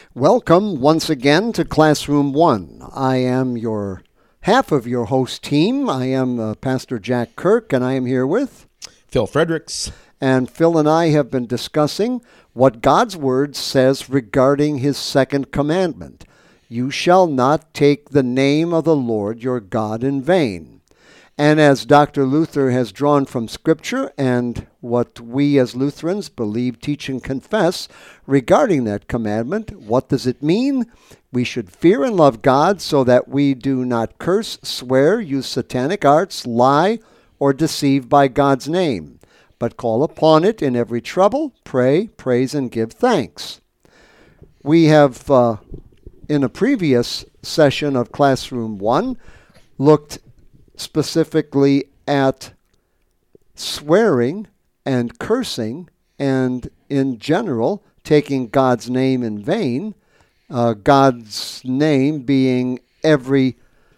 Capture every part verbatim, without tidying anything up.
Welcome once again to Classroom One. I am your half of your host team. I am uh, Pastor Jack Kirk, and I am here with Phil Fredericks. And Phil and I have been discussing what God's Word says regarding His second commandment. You shall not take the name of the Lord your God in vain. And as Doctor Luther has drawn from Scripture and what we as Lutherans believe, teach, and confess regarding that commandment, what does it mean? We should fear and love God so that we do not curse, swear, use satanic arts, lie, or deceive by God's name, but call upon it in every trouble, pray, praise, and give thanks. We have, uh, in a previous session of Classroom One, looked specifically at swearing and cursing and, in general, taking God's name in vain, uh, God's name being every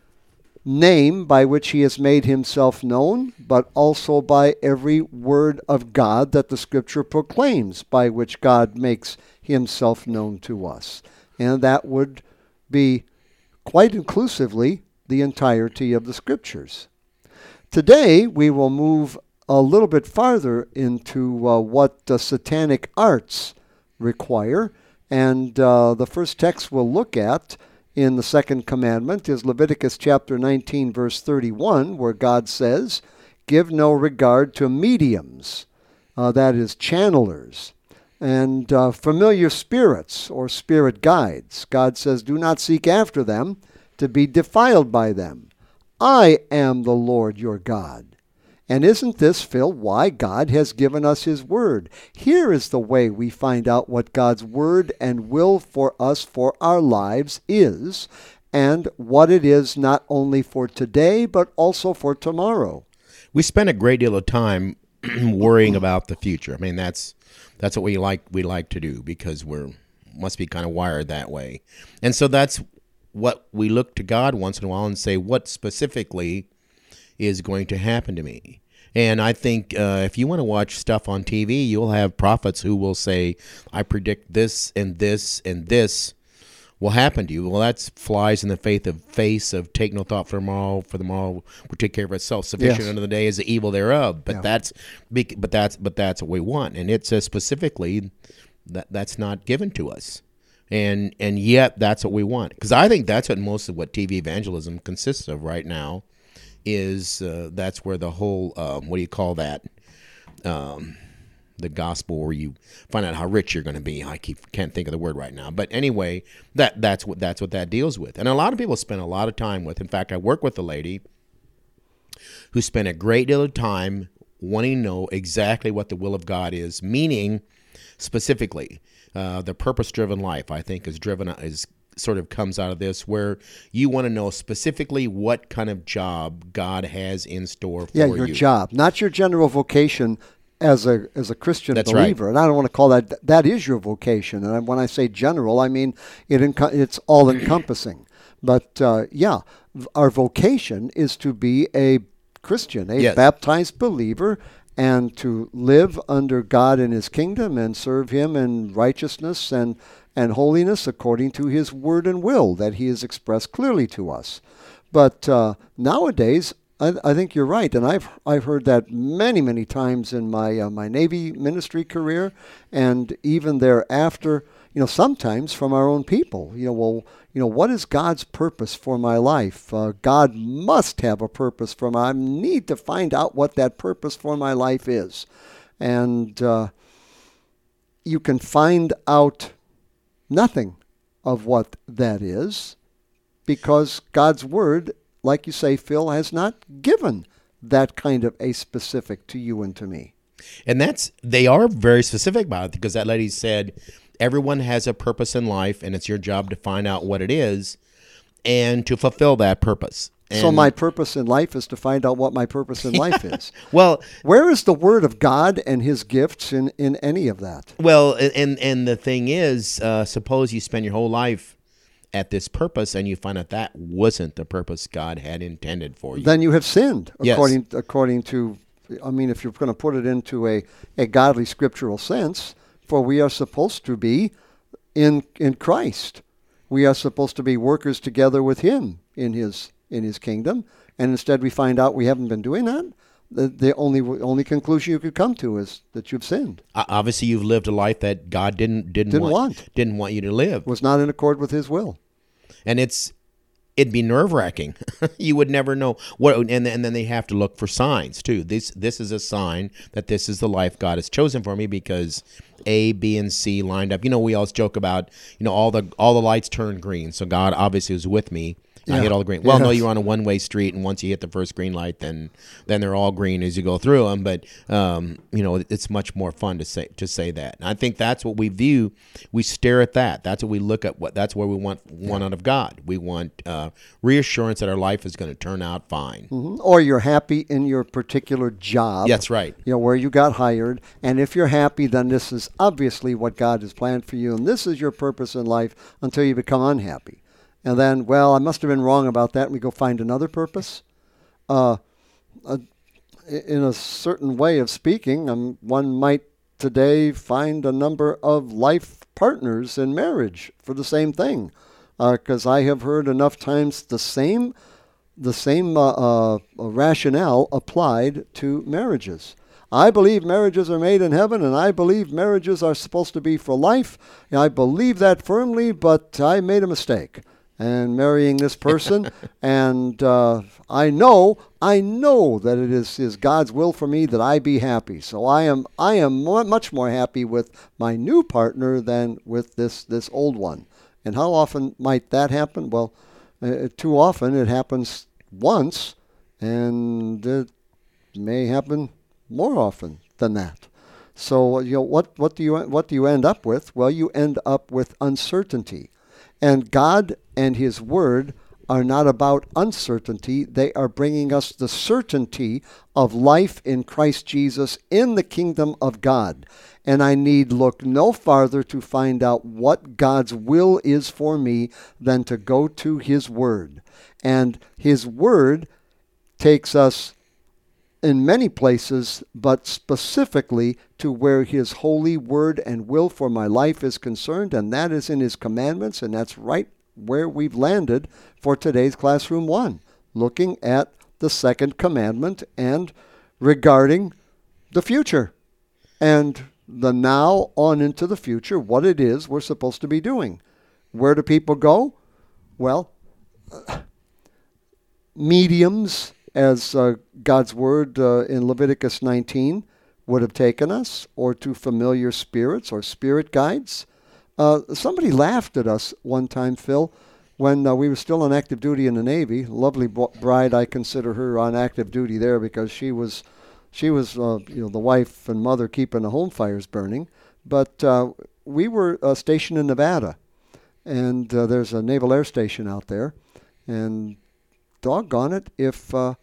name by which He has made Himself known, but also by every word of God that the Scripture proclaims, by which God makes Himself known to us. And that would be quite inclusively the entirety of the Scriptures. Today, we will move a little bit farther into uh, what the satanic arts require, and uh, the first text we'll look at in the second commandment is Leviticus chapter nineteen, verse thirty-one, where God says, "Give no regard to mediums," uh, that is, channelers, and uh, familiar spirits or spirit guides. God says, "Do not seek after them to be defiled by them. I am the Lord your God." And isn't this, Phil, why God has given us His Word? Here is the way we find out what God's Word and will for us for our lives is, and what it is not only for today, but also for tomorrow. We spend a great deal of time worrying about the future. I mean, that's that's what we like we like to do because we're must be kind of wired that way. And so that's what we look to God once in a while and say, what specifically is going to happen to me? And I think uh, if you want to watch stuff on T V, you'll have prophets who will say, I predict this and this and this will happen to you. Well, that flies in the faith of face of take no thought for tomorrow, for tomorrow will take care of itself. Sufficient Yes. unto the day is the evil thereof. But Yeah. that's but that's but that's what we want. And it says specifically that that's not given to us. And and yet that's what we want. Because I think that's what most of what T V evangelism consists of right now is uh, that's where the whole, um, what do you call that, um, the gospel where you find out how rich you're going to be. I keep, can't think of the word right now. But anyway, that that's what that's what that deals with. And a lot of people spend a lot of time with. In fact, I work with a lady who spent a great deal of time wanting to know exactly what the will of God is, meaning specifically uh, the purpose-driven life, I think, is driven is sort of comes out of this, where you want to know specifically what kind of job God has in store for you. Yeah, your job, not your general vocation as a as a Christian That's believer. right. And I don't want to call that, that is your vocation. And when I say general, I mean it enco- it's all-encompassing. But uh, yeah, our vocation is to be a Christian, a Yes. baptized believer, and to live under God in His kingdom and serve Him in righteousness and, and holiness according to His word and will that He has expressed clearly to us. But uh, nowadays, I, I think you're right, and I've I've heard that many, many times in my uh, my Navy ministry career, and even thereafter. You know, sometimes from our own people. You know, well, you know, what is God's purpose for my life? Uh, God must have a purpose for my. I need to find out what that purpose for my life is, and uh, you can find out nothing of what that is because God's word, like you say, Phil, has not given that kind of a specific to you and to me. And that's, they are very specific about it because that lady said, everyone has a purpose in life and it's your job to find out what it is and to fulfill that purpose. And so my purpose in life is to find out what my purpose in life is. Well, where is the word of God and His gifts in, in any of that? Well, and and the thing is, uh, suppose you spend your whole life at this purpose and you find out that wasn't the purpose God had intended for you. Then you have sinned, Yes. according according to, I mean, if you're going to put it into a, a godly scriptural sense, for we are supposed to be in in Christ. We are supposed to be workers together with him in his in his kingdom, and instead we find out we haven't been doing that. The, the only only conclusion you could come to is that you've sinned. Uh, obviously, you've lived a life that God didn't didn't, Didn't want, want. didn't want you to live, Was not in accord with his will. and it's it'd be nerve wracking. You would never know what, and and then they have to look for signs too. This this is a sign that this is the life God has chosen for me because A, B, and C lined up. You know, we always joke about, you know, all the all the lights turned green, so God obviously was with me. I Yeah. hit all the green. Well, no, Yes. you're on a one-way street, and once you hit the first green light, then then they're all green as you go through them. But um, you know, it's much more fun to say to say that. And I think that's what we view. We stare at that. That's what we look at. What that's where we want one out of God. We want uh, reassurance that our life is going to turn out fine. Mhm. Or you're happy in your particular job. That's right. You know, where you got hired. And if you're happy, then this is obviously what God has planned for you. And this is your purpose in life until you become unhappy. And then, well, I must have been wrong about that. And we go find another purpose. Uh, uh, in a certain way of speaking, um, one might today find a number of life partners in marriage for the same thing. Because I have heard enough times the same the same uh, uh, rationale applied to marriages. I believe marriages are made in heaven, and I believe marriages are supposed to be for life. And I believe that firmly, but I made a mistake and marrying this person, and uh, I know, I know that it is, is God's will for me that I be happy. So I am, I am mo- much more happy with my new partner than with this this old one. And how often might that happen? Well, uh, too often it happens once, and it may happen more often than that. So you know what what do you what do you end up with? Well, you end up with uncertainty. And God and his word are not about uncertainty. They are bringing us the certainty of life in Christ Jesus in the kingdom of God. And I need look no farther to find out what God's will is for me than to go to his word. And his word takes us in many places, but specifically to where his holy word and will for my life is concerned, and that is in his commandments, and that's right where we've landed for today's Classroom One, looking at the second commandment and regarding the future and the now on into the future, what it is we're supposed to be doing. Where do people go? Well, mediums, as uh, God's word uh, in Leviticus nineteen would have taken us, or to familiar spirits or spirit guides. Uh, somebody laughed at us one time, Phil, when uh, we were still on active duty in the Navy. Lovely bride, I consider her on active duty there because she was, she was, uh, you know, the wife and mother keeping the home fires burning. But uh, we were uh, stationed in Nevada, and uh, there's a Naval Air Station out there, and doggone it, if uh,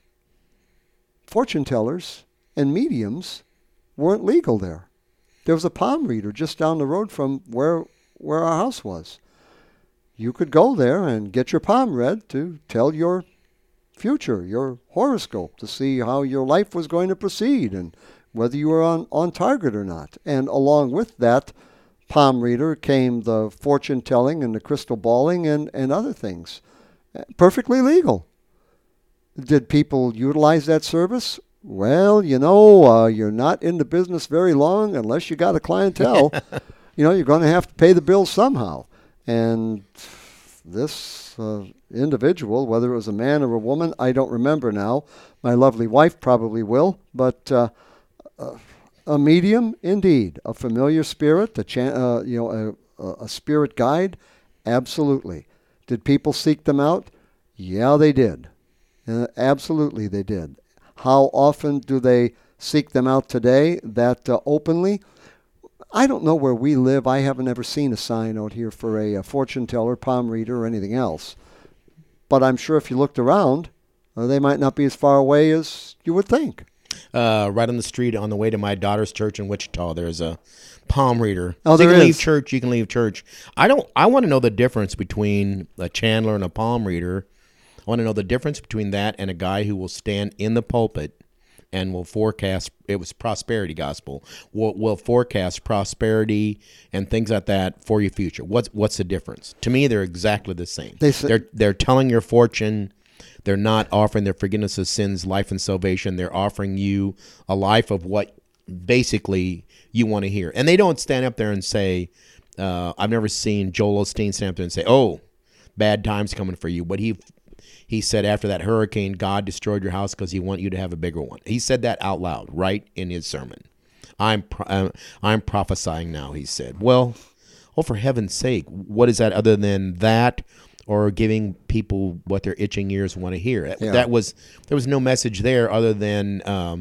fortune tellers and mediums weren't legal there. There was a palm reader just down the road from where where our house was. You could go there and get your palm read to tell your future, your horoscope, to see how your life was going to proceed and whether you were on, on target or not. And along with that palm reader came the fortune telling and the crystal balling and, and other things. Perfectly legal. Did people utilize that service? Well, you know, uh, you're not in the business very long unless you got a clientele. You know, you're going to have to pay the bills somehow. And this uh, individual, whether it was a man or a woman, I don't remember now. My lovely wife probably will. But uh, uh, a medium, indeed. A familiar spirit, a, chan- uh, you know, a, a spirit guide, absolutely. Did people seek them out? Yeah, they did. Uh, absolutely, they did. How often do they seek them out today, that uh, openly? I don't know where we live. I haven't ever seen a sign out here for a, a fortune teller, palm reader, or anything else. But I'm sure if you looked around, uh, they might not be as far away as you would think. Uh, right on the street on the way to my daughter's church in Wichita, there's a palm reader. Oh, so you there can is. leave church, you can leave church. I don't. I want to know the difference between a chandler and a palm reader. I want to know the difference between that and a guy who will stand in the pulpit and will forecast, it was prosperity gospel, will, will forecast prosperity and things like that for your future. What's what's the difference? To me, they're exactly the same. They say, they're they're telling your fortune. They're not offering their forgiveness of sins, life, and salvation. They're offering you a life of what basically you want to hear. And they don't stand up there and say, uh, I've never seen Joel Osteen stand up there and say, oh, bad times coming for you. But he he said after that hurricane, God destroyed your house because he want you to have a bigger one. He said that out loud, right in his sermon. I'm pro- I'm prophesying now, he said. Well, oh, for heaven's sake, what is that other than that or giving people what their itching ears want to hear? Yeah. That was there was no message there other than, um,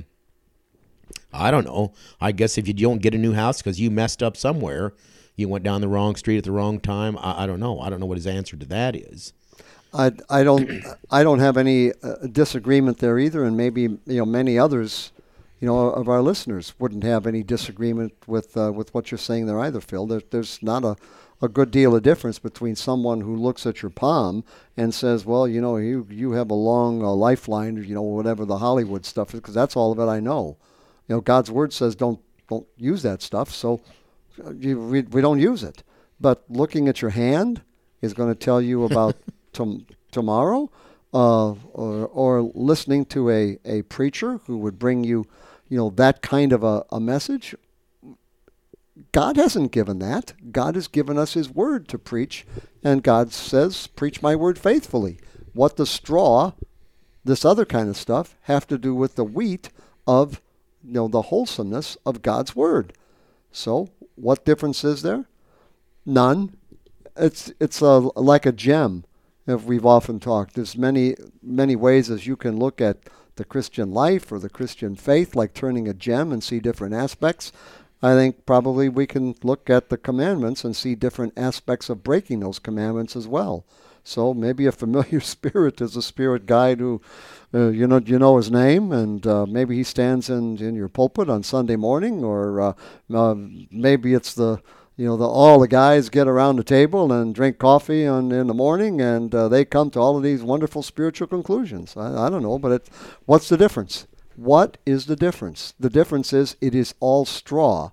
I don't know, I guess if you don't get a new house because you messed up somewhere, you went down the wrong street at the wrong time. I, I don't know. I don't know what his answer to that is. I, I don't I don't have any uh, disagreement there either, and maybe you know many others, you know, of our listeners wouldn't have any disagreement with uh, with what you're saying there either, Phil. There, there's not a, a good deal of difference between someone who looks at your palm and says, well, you know, you you have a long uh, lifeline, you know, whatever the Hollywood stuff is, because that's all of it I know. You know, God's word says don't don't use that stuff, so you, we we don't use it. But looking at your hand is going to tell you about tom- tomorrow, uh, or or listening to a, a preacher who would bring you, you know, that kind of a, a message. God hasn't given that. God has given us his word to preach, and God says, preach my word faithfully. What the straw, this other kind of stuff, have to do with the wheat of, you know, the wholesomeness of God's word. So what difference is there? None. It's it's a, like a gem, if we've often talked. There's many, many ways as you can look at the Christian life or the Christian faith, like turning a gem and see different aspects. I think probably we can look at the commandments and see different aspects of breaking those commandments as well. So maybe a familiar spirit is a spirit guide who, uh, you know, you know his name, and uh, maybe he stands in, in your pulpit on Sunday morning, or uh, uh, maybe it's the, you know, the all the guys get around the table and drink coffee on in the morning, and uh, they come to all of these wonderful spiritual conclusions. I, I don't know, but it, what's the difference? What is the difference? The difference is it is all straw.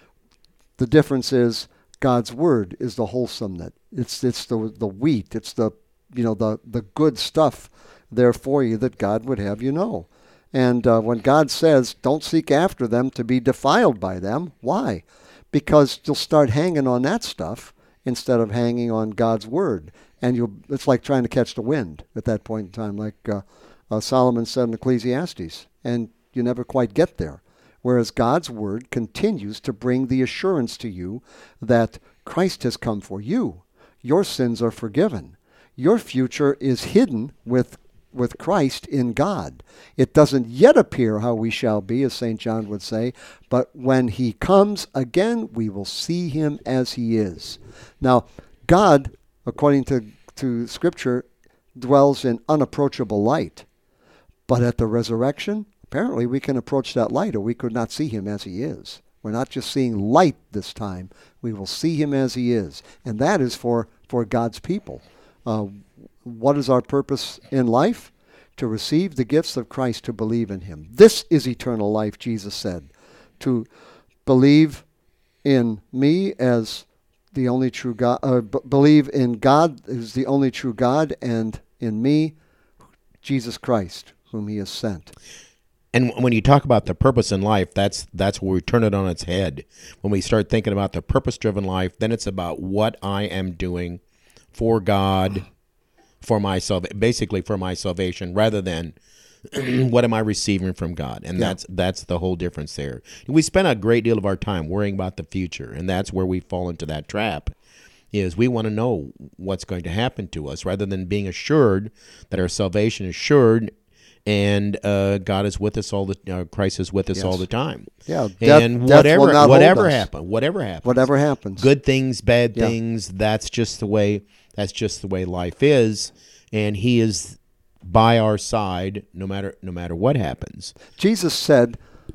The difference is God's word is the wholesomeness. It's it's the the wheat. It's the you know the the good stuff there for you that God would have you know. And uh, when God says, "Don't seek after them to be defiled by them," why? Because you'll start hanging on that stuff instead of hanging on God's word, and you'll. It's like trying to catch the wind at that point in time, like uh, uh, Solomon said in Ecclesiastes, and you never quite get there. Whereas God's word continues to bring the assurance to you that Christ has come for you. Your sins are forgiven. Your future is hidden with with Christ in God. It doesn't yet appear how we shall be, as Saint John would say, but when he comes again, we will see him as he is. Now, God, according to, to Scripture, dwells in unapproachable light. But at the resurrection, apparently we can approach that light, or we could not see him as he is. We're not just seeing light this time. We will see him as he is. And that is for, for God's people. Uh, what is our purpose in life? To receive the gifts of Christ, to believe in him. This is eternal life, Jesus said. To believe in me as the only true God, uh, b- believe in God as the only true God, and in me, Jesus Christ, whom he has sent. And when you talk about the purpose in life, that's that's where we turn it on its head. When we start thinking about the purpose-driven life, then it's about what I am doing for God, for my salvation, basically for my salvation, rather than what am I receiving from God. And yeah. that's that's the whole difference there. We spend a great deal of our time worrying about the future, and that's where we fall into that trap. Is we want to know what's going to happen to us, rather than being assured that our salvation is assured. And uh, God is with us all the uh, Christ is with us yes. all the time. Yeah, death, and death whatever will not whatever hold us. happens, whatever happens, whatever happens, good things, bad yeah. things. That's just the way. That's just the way life is, and He is by our side no matter no matter what happens. Jesus said,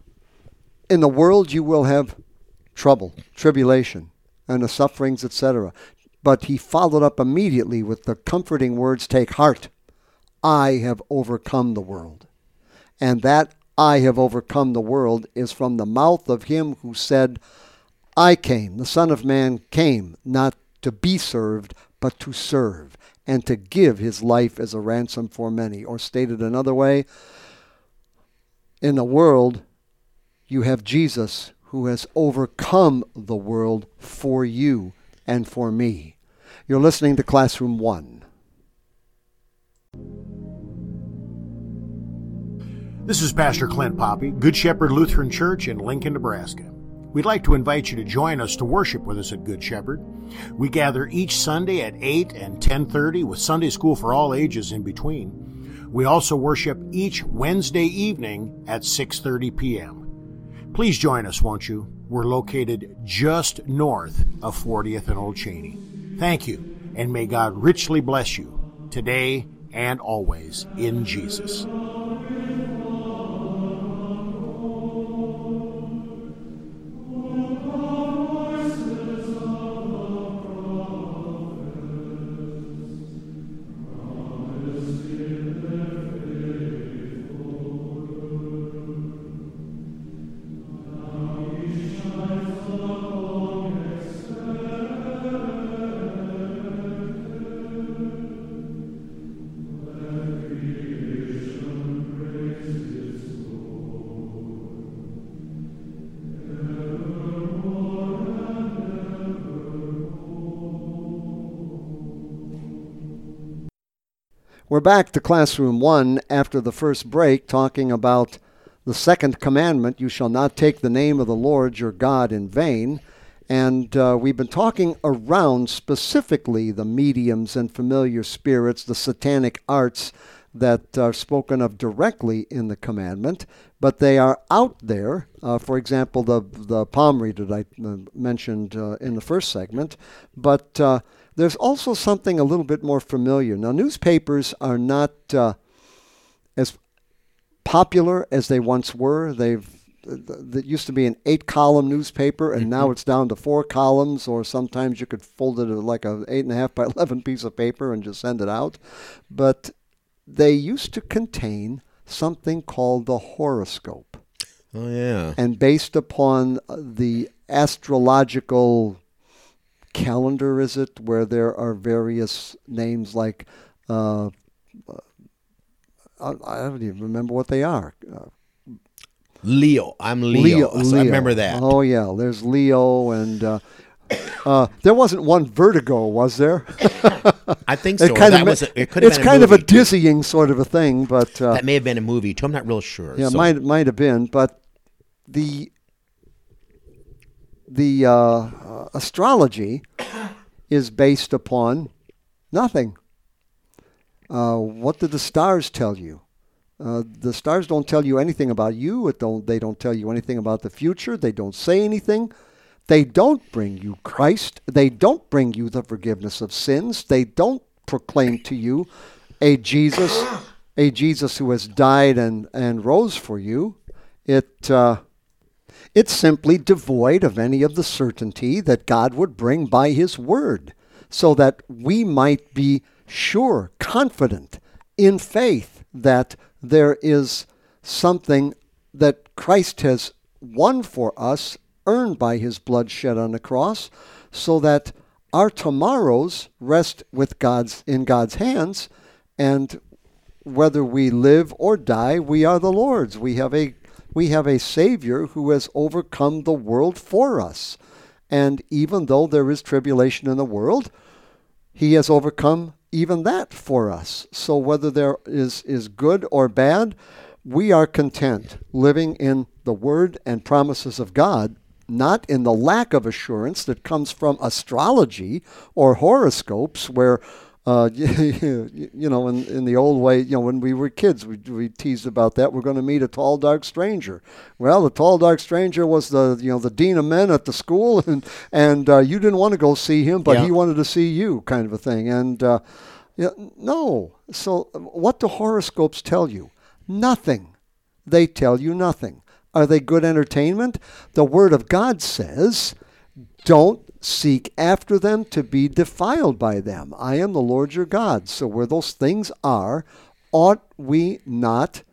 "In the world you will have trouble, tribulation, and the sufferings, et cetera" But He followed up immediately with the comforting words, "Take heart. I have overcome the world." And that I have overcome the world is from the mouth of him who said, I came, the Son of Man came, not to be served, but to serve, and to give his life as a ransom for many. Or stated another way, in the world, you have Jesus who has overcome the world for you and for me. You're listening to Classroom One. This is Pastor Clint Poppy, Good Shepherd Lutheran Church in Lincoln, Nebraska. We'd like to invite you to join us to worship with us at Good Shepherd. We gather each Sunday at eight and ten thirty with Sunday school for all ages in between. We also worship each Wednesday evening at six thirty p.m. Please join us, won't you? We're located just north of fortieth and Old Cheney. Thank you, and may God richly bless you today and always in Jesus. We're back to Classroom One after the first break, talking about the second commandment, you shall not take the name of the Lord your God in vain. And uh, we've been talking around specifically the mediums and familiar spirits, the satanic arts that are spoken of directly in the commandment, but they are out there. Uh, for example, the the palm reader that I uh, mentioned uh, in the first segment. But uh, there's also something a little bit more familiar. Now, newspapers are not uh, as popular as they once were. They've That used to be an eight-column newspaper, and mm-hmm. now it's down to four columns, or sometimes you could fold it like an eight and a half by eleven piece of paper and just send it out. But they used to contain something called the horoscope. Oh, yeah. And based upon the astrological calendar, is it, where there are various names like, uh, I, I don't even remember what they are. Uh, Leo. I'm Leo. Leo, I Leo. remember that. Oh, yeah. There's Leo, and uh, uh, there wasn't one Vertigo, was there? I think so. It kind that of, was a, it could have it's been a kind of a movie, too. dizzying sort of a thing, but uh, That may have been a movie, too. I'm not real sure. yeah, so. might might have been. But the the uh, astrology is based upon nothing. Uh, what did the stars tell you? Uh, the stars don't tell you anything about you. It don't. They don't tell you anything about the future. They don't say anything. They don't bring you Christ. They don't bring you the forgiveness of sins. They don't proclaim to you a Jesus, a Jesus who has died and, and rose for you. It uh, it's simply devoid of any of the certainty that God would bring by His Word, so that we might be sure, confident, in faith that there is something that Christ has won for us, earned by His blood shed on the cross, so that our tomorrows rest with God's in God's hands, and whether we live or die, we are the Lord's. We have a we have a Savior who has overcome the world for us. And even though there is tribulation in the world, He has overcome even that for us. So whether there is, is good or bad, we are content living in the Word and promises of God, not in the lack of assurance that comes from astrology or horoscopes, where, uh, you, you know, in, in the old way, you know, when we were kids, we, we teased about that. We're going to meet a tall, dark stranger. Well, the tall, dark stranger was the, you know, the dean of men at the school, and and uh, you didn't want to go see him, but yeah. he wanted to see you, kind of a thing. And uh, yeah, no. So what do horoscopes tell you? Nothing. They tell you nothing. Are they good entertainment? The Word of God says, don't seek after them to be defiled by them. I am the Lord your God. So where those things are, ought we not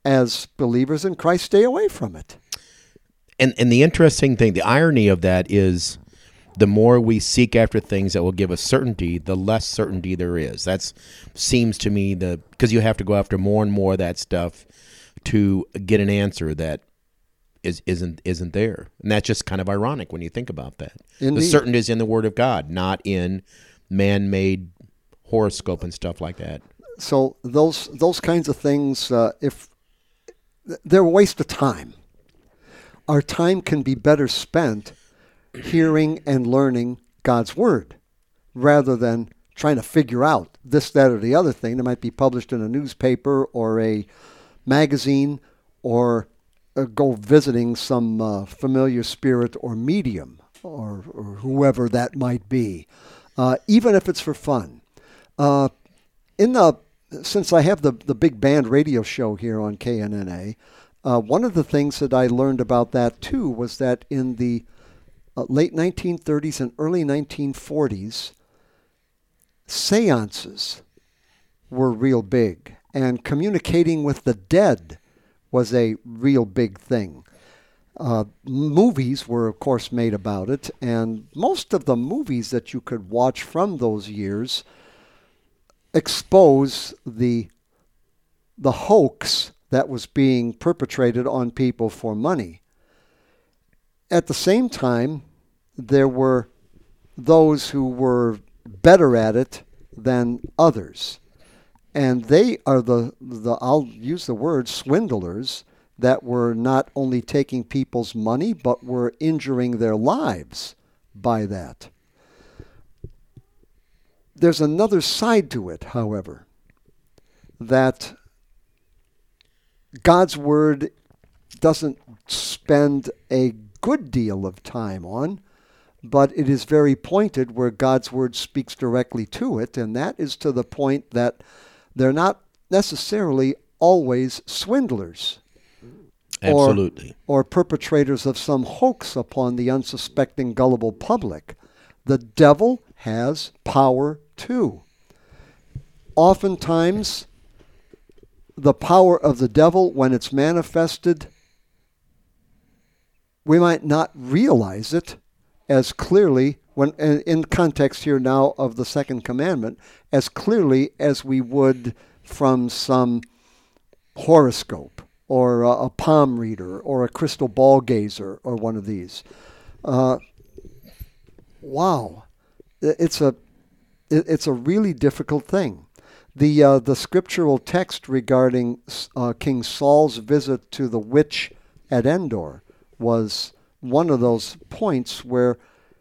as believers in Christ, stay away from it. And and the interesting thing, the irony of that is, the more we seek after things that will give us certainty, the less certainty there is. That seems to me the because you have to go after more and more of that stuff to get an answer that is isn't isn't there, and that's just kind of ironic when you think about that. Indeed. The certainty is in the Word of God, not in man-made horoscope and stuff like that. So those those kinds of things, uh, if they're a waste of time, our time can be better spent hearing and learning God's Word rather than trying to figure out this, that, or the other thing that might be published in a newspaper or a magazine, or uh, go visiting some uh, familiar spirit or medium or, or whoever that might be, uh, even if it's for fun. Uh, in the since I have the, the big band radio show here on K N N A, uh, one of the things that I learned about that too was that in the Uh, late nineteen thirties and early nineteen forties, seances were real big, and communicating with the dead was a real big thing. Uh, movies were, of course, made about it, and most of the movies that you could watch from those years expose the the hoax that was being perpetrated on people for money. At the same time, there were those who were better at it than others. And they are the, the I'll use the word, swindlers, that were not only taking people's money, but were injuring their lives by that. There's another side to it, however, that God's Word doesn't spend a good deal of time on, but it is very pointed where God's Word speaks directly to it, and that is to the point that they're not necessarily always swindlers. Absolutely. Or, or perpetrators of some hoax upon the unsuspecting, gullible public. The devil has power too. Oftentimes, the power of the devil, when it's manifested, we might not realize it as clearly, when in context here now of the second commandment, as clearly as we would from some horoscope or a, a palm reader or a crystal ball gazer or one of these. Uh, wow, it's a it's a really difficult thing. The uh, the scriptural text regarding uh, King Saul's visit to the witch at Endor was one of those points where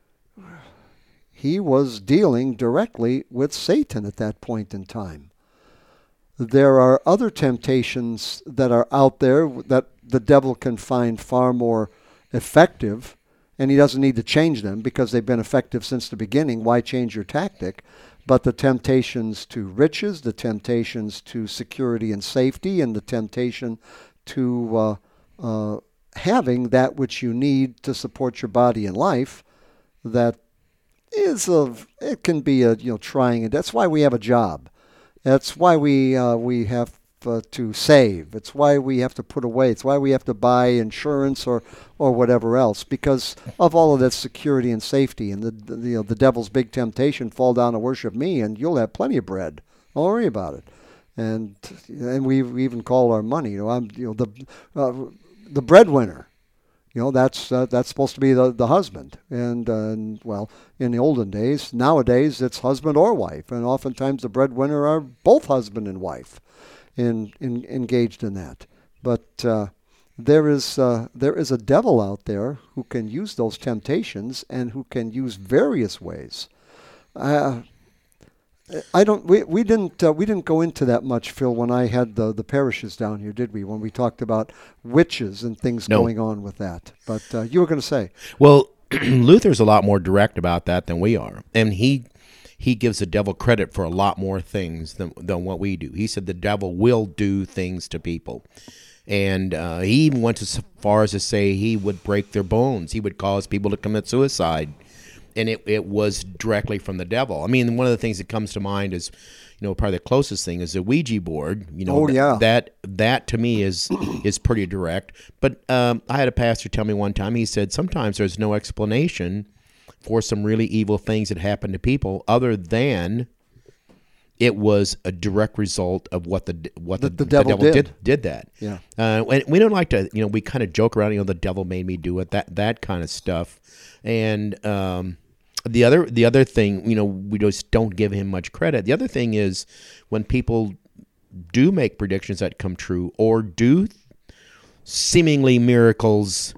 he was dealing directly with Satan at that point in time. There are other temptations that are out there that the devil can find far more effective, and he doesn't need to change them because they've been effective since the beginning. Why change your tactic? But the temptations to riches, the temptations to security and safety, and the temptation to uh, uh, having that which you need to support your body and life, that is a, it can be a, you know, trying, and that's why we have a job. That's why we uh, we have uh, to save. It's why we have to put away. It's why we have to buy insurance or, or whatever else, because of all of that security and safety. And the, the you know the devil's big temptation: fall down and worship me, and you'll have plenty of bread. Don't worry about it. And and we even call our money, you know, I'm you know the uh, the breadwinner. You know, that's uh, that's supposed to be the, the husband. And, uh, and, well, in the olden days, nowadays it's husband or wife. And oftentimes the breadwinner are both husband and wife in, in, engaged in that. But uh, there is uh, there is a devil out there who can use those temptations and who can use various ways. Uh, I don't. We we didn't uh, we didn't go into that much, Phil, when I had the, the parishes down here, did we? When we talked about witches and things no. going on with that. But uh, you were going to say. Well, Luther's a lot more direct about that than we are, and he he gives the devil credit for a lot more things than than what we do. He said the devil will do things to people, and uh, he even went as far as to say he would break their bones. He would cause people to commit suicide and it, it was directly from the devil. I mean, one of the things that comes to mind is, you know, probably the closest thing is the Ouija board. You know, Oh, th- yeah. that that to me is is pretty direct. But um, I had a pastor tell me one time. He said sometimes there's no explanation for some really evil things that happen to people other than it was a direct result of what the what the, The- the devil did. did. did that. Yeah. Uh, and we don't like to, you know, we kind of joke around, you know, the devil made me do it, that that kind of stuff. And um, the other the other thing, you know, we just don't give him much credit. The other thing is when people do make predictions that come true or do seemingly miracles,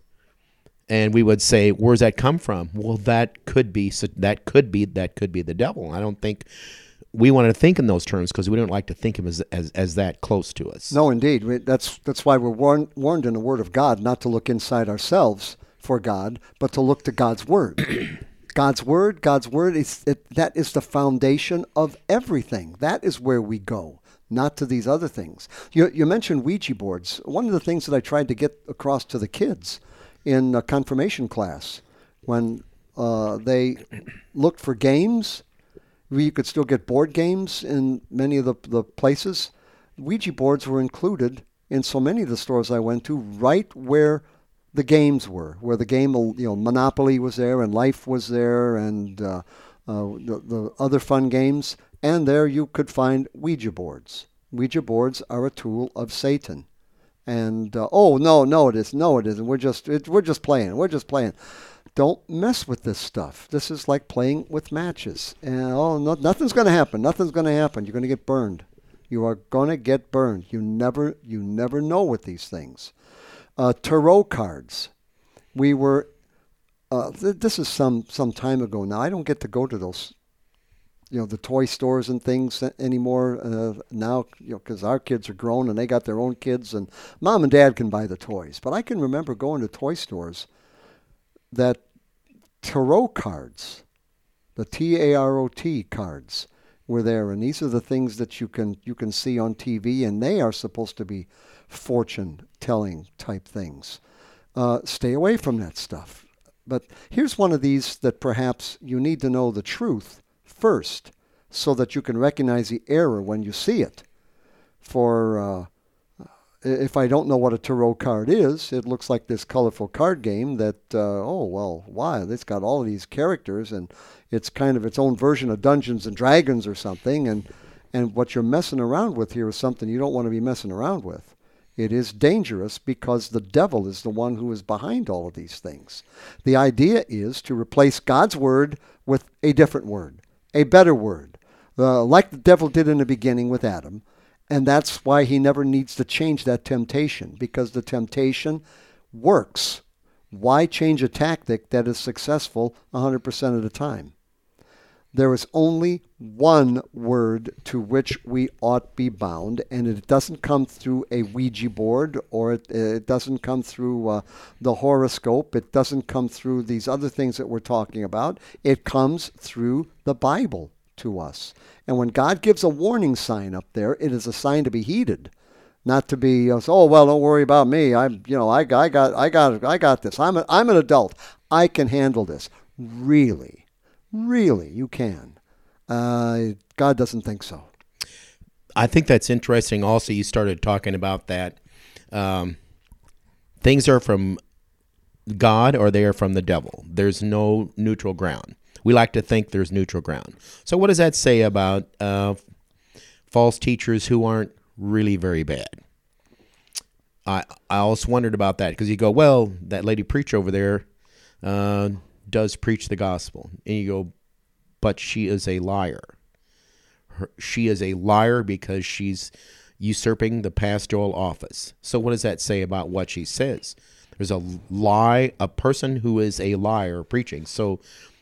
and we would say, where's that come from? Well, that could be that could be that could be the devil. I don't think we want to think in those terms because we don't like to think of him as, as as that close to us. No, indeed. We- That's that's why we're warned, warned in the Word of God not to look inside ourselves for God, but to look to God's Word. God's Word, God's Word, is, it, that is the foundation of everything. That is where we go, not to these other things. You, you mentioned Ouija boards. One of the things that I tried to get across to the kids in a confirmation class when uh, they looked for games, you could still get board games in many of the, the places. Ouija boards were included in so many of the stores I went to right where the games were, where the game, you know, Monopoly was there and Life was there and uh, uh, the, the other fun games. And there you could find Ouija boards. Ouija boards are a tool of Satan. And, uh, oh, no, no, it isn't. No, it isn't. We're just, it, we're just playing. We're just playing. Don't mess with this stuff. This is like playing with matches. And, oh, no, nothing's going to happen. Nothing's going to happen. You're going to get burned. You are going to get burned. You never, you never know with these things. Uh, tarot cards. We were, uh, th- this is some, some time ago now. I don't get to go to those, you know, the toy stores and things anymore uh, now, you know, because our kids are grown and they got their own kids and mom and dad can buy the toys. But I can remember going to toy stores that tarot cards, the T A R O T cards were there. And these are the things that you can, you can see on T V, and they are supposed to be fortune-telling type things. Uh, stay away from that stuff. But here's one of these that perhaps you need to know the truth first so that you can recognize the error when you see it. For uh, if I don't know what a tarot card is, it looks like this colorful card game that, uh, oh, well, why? It's got all of these characters, and it's kind of its own version of Dungeons and Dragons or something, and, and what you're messing around with here is something you don't want to be messing around with. It is dangerous because the devil is the one who is behind all of these things. The idea is to replace God's word with a different word, a better word, uh, like the devil did in the beginning with Adam. And that's why he never needs to change that temptation, because the temptation works. Why change a tactic that is successful one hundred percent of the time? There is only one word to which we ought be bound, and it doesn't come through a Ouija board, or it, it doesn't come through uh, the horoscope. It doesn't come through these other things that we're talking about. It comes through the Bible to us. And when God gives a warning sign up there, it is a sign to be heeded, not to be, uh, oh, well, don't worry about me. I'm, you know, I, I got, I got, I got this. I'm, a, I'm an adult. I can handle this. Really? Really, you can. Uh, God doesn't think so. I think that's interesting. Also, you started talking about that. Um, things are from God or they are from the devil. There's no neutral ground. We like to think there's neutral ground. So what does that say about uh, false teachers who aren't really very bad? I I also wondered about that because you go, well, that lady preacher over there uh, does preach the gospel. And you go, but she is a liar. Her, she is a liar because she's usurping the pastoral office. So what does that say about what she says? There's a lie, a person who is a liar preaching. So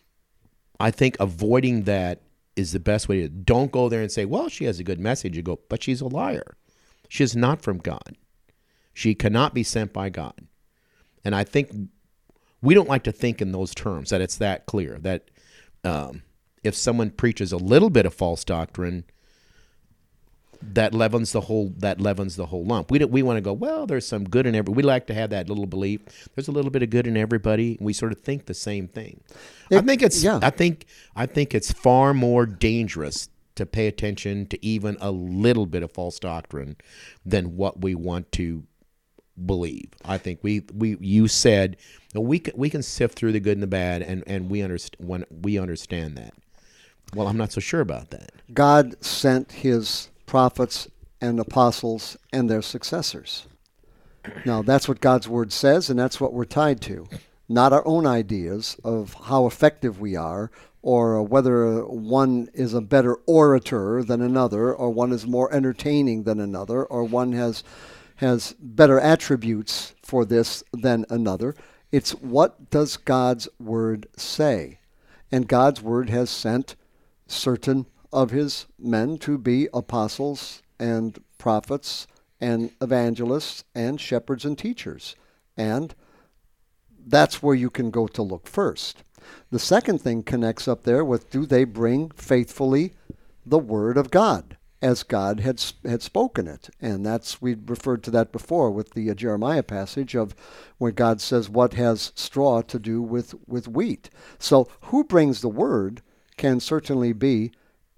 I think avoiding that is the best way to, don't go there and say, well, she has a good message. You go, but she's a liar. She is not from God. She cannot be sent by God. And I think we don't like to think in those terms, that it's that clear, that um, if someone preaches a little bit of false doctrine, that leavens the whole that leavens the whole lump. We don't, we want to go, well, there's some good in every. We like to have that little belief. There's a little bit of good in everybody. We sort of think the same thing. It, I think it's yeah. I think I think it's far more dangerous to pay attention to even a little bit of false doctrine than what we want to believe. I think we we you said we can, we can sift through the good and the bad, and and we understand when we understand that. Well, I'm not so sure about that. God sent his prophets and apostles and their successors. Now, that's what God's word says, and that's what we're tied to. Not our own ideas of how effective we are, or whether one is a better orator than another, or one is more entertaining than another, or one has has better attributes for this than another. It's what does God's word say? And God's word has sent certain of his men to be apostles and prophets and evangelists and shepherds and teachers. And that's where you can go to look first. The second thing connects up there with, do they bring faithfully the word of God as God had had spoken it? And that's, we referred to that before with the uh, Jeremiah passage of where God says, what has straw to do with, with wheat? So who brings the word can certainly be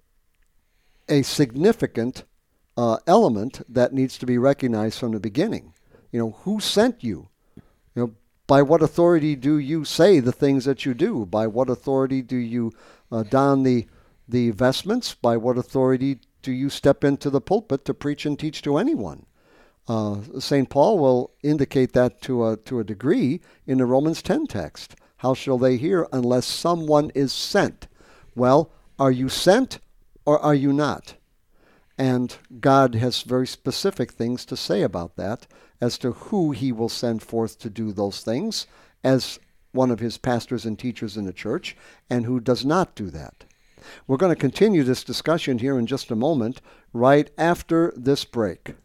a significant uh, element that needs to be recognized from the beginning. You know, who sent you? You know, by what authority do you say the things that you do? By what authority do you uh, don the the vestments? By what authority do you step into the pulpit to preach and teach to anyone? Uh, Saint Paul will indicate that to a to a degree in the Romans ten text. How shall they hear unless someone is sent? Well, are you sent or are you not? And God has very specific things to say about that as to who he will send forth to do those things as one of his pastors and teachers in the church, and who does not do that. We're going to continue this discussion here in just a moment, right after this break.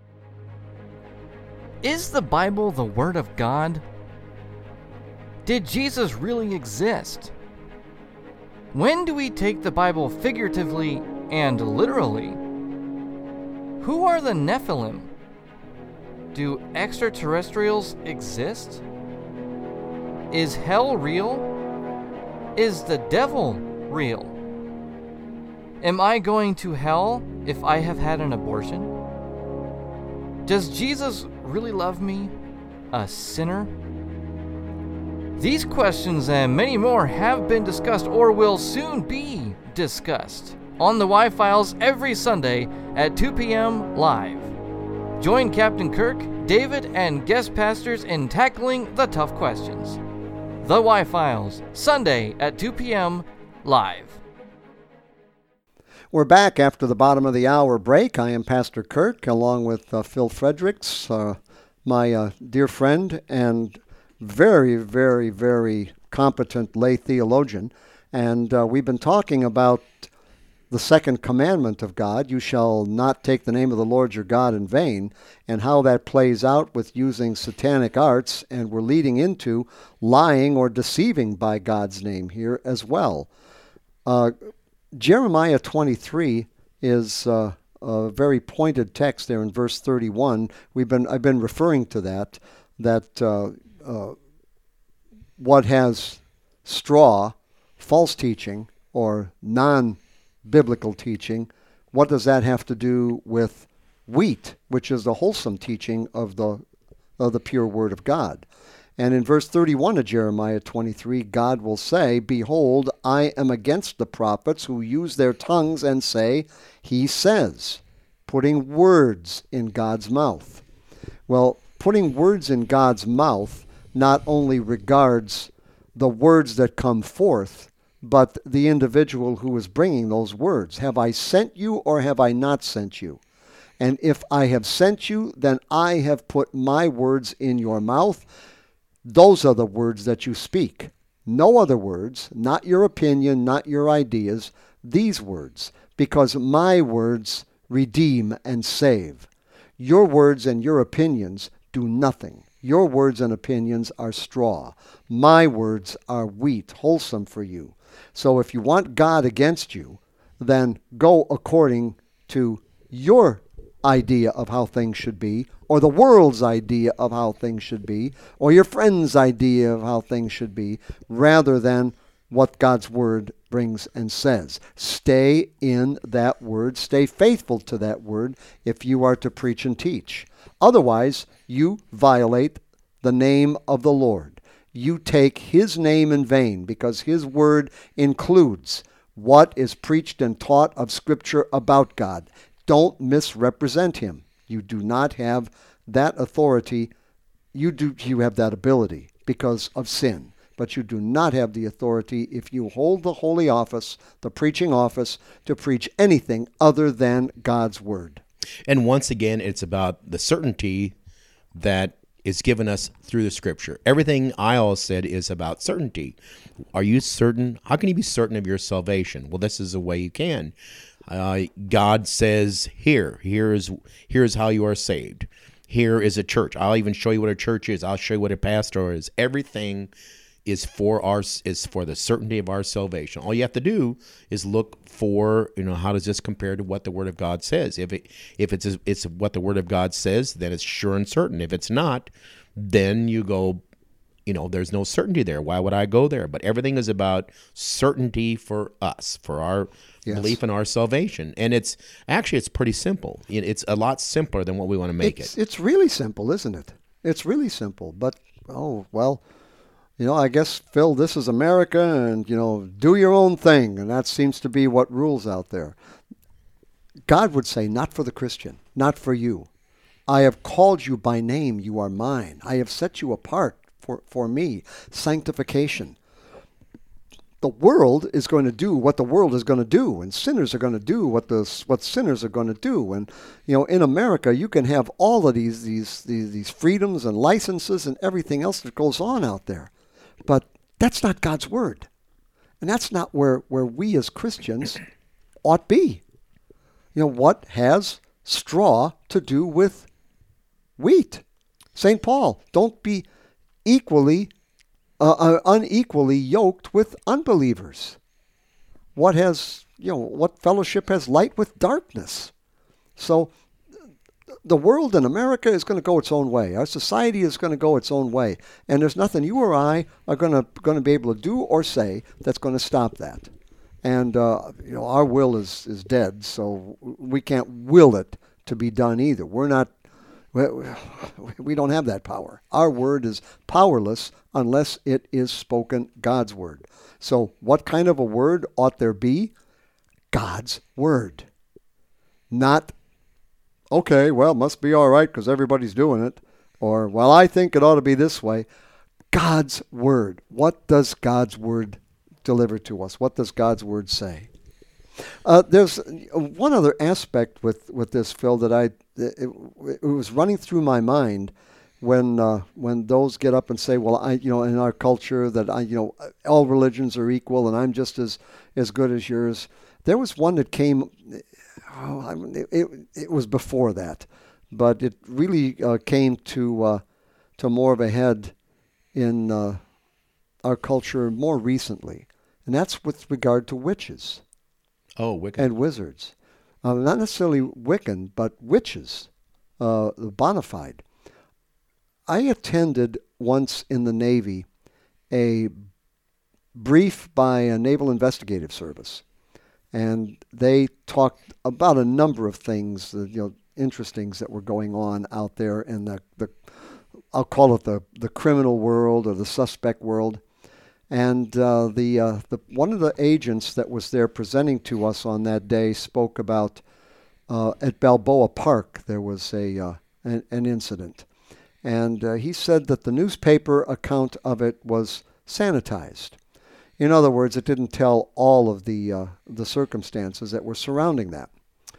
Is the Bible the Word of God? Did Jesus really exist? When do we take the Bible figuratively and literally? Who are the Nephilim? Do extraterrestrials exist? Is hell real? Is the devil real? Am I going to hell if I have had an abortion? Does Jesus really love me, a sinner? These questions and many more have been discussed or will soon be discussed on the Y-Files every Sunday at two p.m. live. Join Captain Kirk, David, and guest pastors in tackling the tough questions. The Y-Files, Sunday at two p.m. live. We're back after the bottom of the hour break. I am Pastor Kirk, along with uh, Phil Fredericks, uh, my uh, dear friend and very, very, very competent lay theologian. And uh, we've been talking about the second commandment of God, you shall not take the name of the Lord your God in vain, and how that plays out with using satanic arts, and we're leading into lying or deceiving by God's name here as well. Uh, Jeremiah twenty-three is uh, a very pointed text there in verse thirty-one. We've been I've been referring to that, that uh, uh, what has straw, false teaching, or non-biblical teaching, what does that have to do with wheat, which is the wholesome teaching of the of the pure word of God? And in verse thirty-one of Jeremiah twenty-three, God will say, behold, I am against the prophets who use their tongues and say, he says, putting words in God's mouth. Well, putting words in God's mouth not only regards the words that come forth, but the individual who is bringing those words. Have I sent you or have I not sent you? And if I have sent you, then I have put my words in your mouth. Those are the words that you speak. No other words, not your opinion, not your ideas, these words, because my words redeem and save. Your words and your opinions do nothing. Your words and opinions are straw. My words are wheat, wholesome for you. So if you want God against you, then go according to your idea of how things should be, or the world's idea of how things should be, or your friend's idea of how things should be, rather than what God's Word brings and says. Stay in that Word. Stay faithful to that Word if you are to preach and teach. Otherwise, you violate the name of the Lord. You take His name in vain, because His Word includes what is preached and taught of Scripture about God. Don't misrepresent Him. You do not have that authority. You do. You have that ability because of sin. But you do not have the authority, if you hold the holy office, the preaching office, to preach anything other than God's Word. And once again, it's about the certainty that is given us through the Scripture. Everything I all said is about certainty. Are you certain? How can you be certain of your salvation? Well, this is a way you can. Uh, God says, here, here is, here is how you are saved. Here is a church. I'll even show you what a church is. I'll show you what a pastor is. Everything is for our is for the certainty of our salvation. All you have to do is look for, you know, how does this compare to what the Word of God says? If it if it's it's what the Word of God says, then it's sure and certain. If it's not, then you go, you know, there's no certainty there. Why would I go there? But everything is about certainty for us, for our yes. belief in our salvation. And it's actually it's pretty simple. It's a lot simpler than what we want to make it's, it. It's really simple, isn't it? It's really simple. But oh well. You know, I guess, Phil, this is America, and, you know, do your own thing, and that seems to be what rules out there. God would say, not for the Christian, not for you. I have called you by name, you are mine. I have set you apart for, for me. Sanctification. The world is going to do what the world is going to do, and sinners are going to do what the what sinners are going to do. And, you know, in America, you can have all of these these these, these freedoms and licenses and everything else that goes on out there. But that's not God's Word. And that's not where, where we as Christians ought be. You know, what has straw to do with wheat? Saint Paul, don't be equally, uh, uh, unequally yoked with unbelievers. What has, you know, what fellowship has light with darkness? So the world in America is going to go its own way. Our society is going to go its own way. And there's nothing you or I are going to going to be able to do or say that's going to stop that. And, uh, you know, our will is, is dead, so we can't will it to be done either. We're not, we, we don't have that power. Our word is powerless unless it is spoken God's word. So what kind of a word ought there be? God's word. Not okay, well, must be all right because everybody's doing it. Or, well, I think it ought to be this way. God's Word. What does God's Word deliver to us? What does God's Word say? Uh, there's one other aspect with, with this, Phil, that I it, it was running through my mind when uh, when those get up and say, well, I you know, in our culture that I you know all religions are equal and I'm just as as good as yours. There was one that came. Oh, I mean, it, it it was before that, but it really uh, came to uh, to more of a head in uh, our culture more recently, and that's with regard to witches. Oh, Wiccan. And wizards. Uh, not necessarily Wiccan, but witches, uh, the bona fide. I attended once in the Navy a brief by a Naval Investigative Service. And they talked about a number of things, uh, you know, interestings that were going on out there in the, the I'll call it the, the criminal world or the suspect world. And uh, the uh, the one of the agents that was there presenting to us on that day spoke about uh, at Balboa Park there was a uh, an, an incident, and uh, he said that the newspaper account of it was sanitized. In other words, it didn't tell all of the uh, the circumstances that were surrounding that.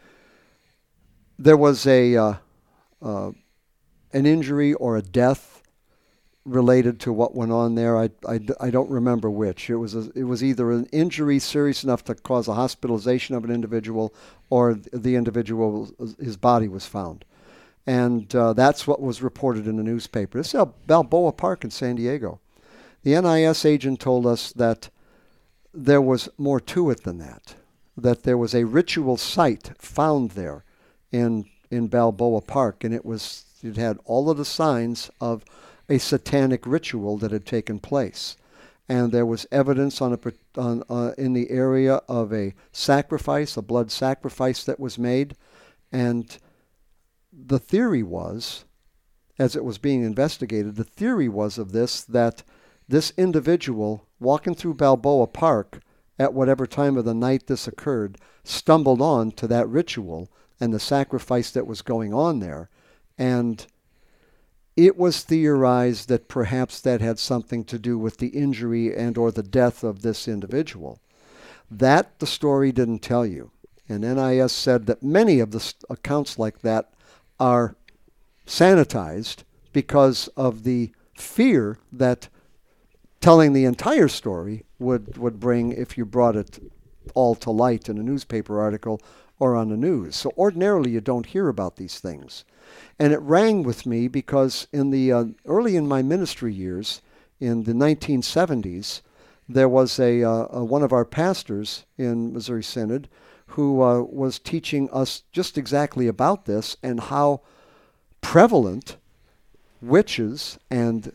There was a uh, uh, an injury or a death related to what went on there. I, I, I don't remember which. It was a, it was either an injury serious enough to cause a hospitalization of an individual, or the individual, his body was found. And uh, that's what was reported in the newspaper. This is Balboa Park in San Diego. The N I S agent told us that there was more to it than that, that there was a ritual site found there in in Balboa Park, and it was it had all of the signs of a satanic ritual that had taken place. And there was evidence on a, on, uh, in the area of a sacrifice, a blood sacrifice that was made. And the theory was, as it was being investigated, the theory was of this, that this individual walking through Balboa Park at whatever time of the night this occurred stumbled on to that ritual and the sacrifice that was going on there. And it was theorized that perhaps that had something to do with the injury and or the death of this individual. That the story didn't tell you. And N I S said that many of the st- accounts like that are sanitized because of the fear that telling the entire story would, would bring if you brought it all to light in a newspaper article or on the news. So ordinarily you don't hear about these things. And it rang with me because in the uh, early in my ministry years, in the nineteen seventies, there was a, uh, a one of our pastors in Missouri Synod who uh, was teaching us just exactly about this and how prevalent witches and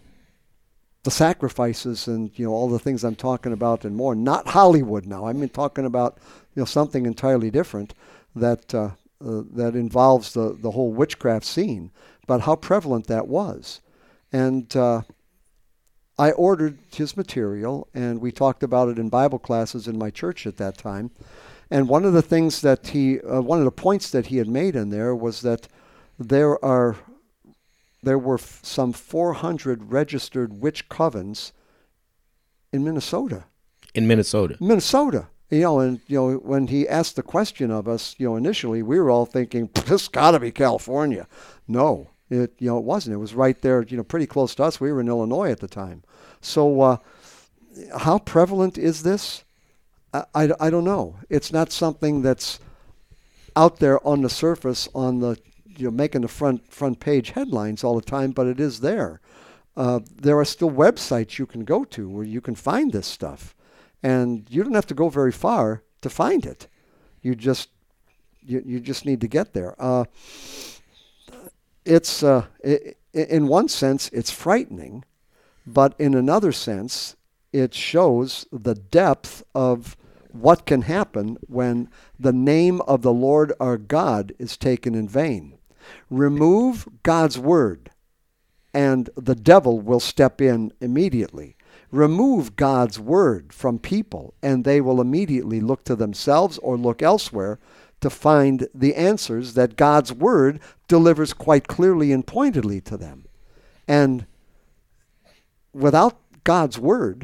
the sacrifices and, you know, all the things I'm talking about and more, not Hollywood now. I mean, talking about, you know, something entirely different that uh, uh, that involves the, the whole witchcraft scene, but how prevalent that was. And uh, I ordered his material, and we talked about it in Bible classes in my church at that time. And one of the things that he, uh, one of the points that he had made in there was that there are, there were f- some four hundred registered witch covens in Minnesota. In Minnesota. Minnesota. You know, and you know, when he asked the question of us, you know, initially we were all thinking, this got to be California. No, it, you know, it wasn't. It was right there, you know, pretty close to us. We were in Illinois at the time. So, uh, how prevalent is this? I, I, I don't know. It's not something that's out there on the surface on the, you know, making the front front page headlines all the time, but it is there. Uh, there are still websites you can go to where you can find this stuff. And you don't have to go very far to find it. You just you, you just need to get there. Uh, it's uh, it, in one sense it's frightening, but in another sense it shows the depth of what can happen when the name of the Lord our God is taken in vain. Remove God's word, and the devil will step in immediately. Remove God's word from people, and they will immediately look to themselves or look elsewhere to find the answers that God's word delivers quite clearly and pointedly to them. And without God's word,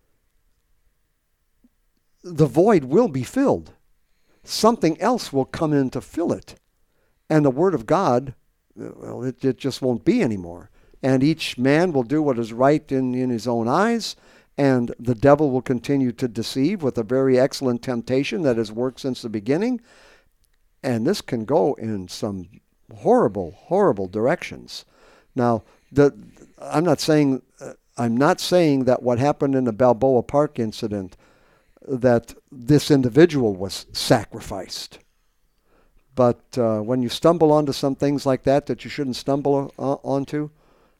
the void will be filled. Something else will come in to fill it. And the word of God, well, it, it just won't be anymore. And each man will do what is right in, in his own eyes, and the devil will continue to deceive with a very excellent temptation that has worked since the beginning. And this can go in some horrible, horrible directions. Now, the, I'm not saying uh, I'm not saying that what happened in the Balboa Park incident, that this individual was sacrificed. But uh, when you stumble onto some things like that that you shouldn't stumble uh, onto,